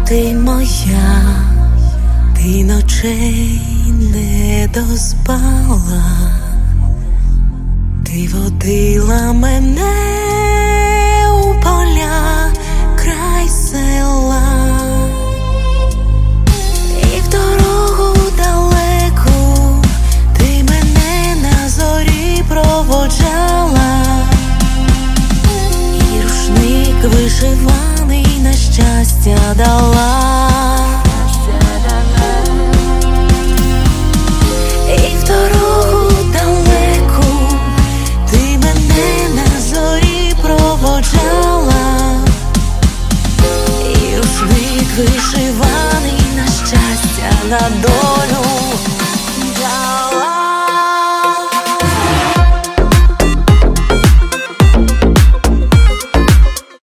Ти моя, ти ночей не доспала, ти водила мене у поля край села, і в дорогу далеку ти мене на зорі проводжала, і рушник вишиваний на щастя дала. І в дорогу далеку ти мене на зорі проводжала, і рушник вишиваний на щастя на долю.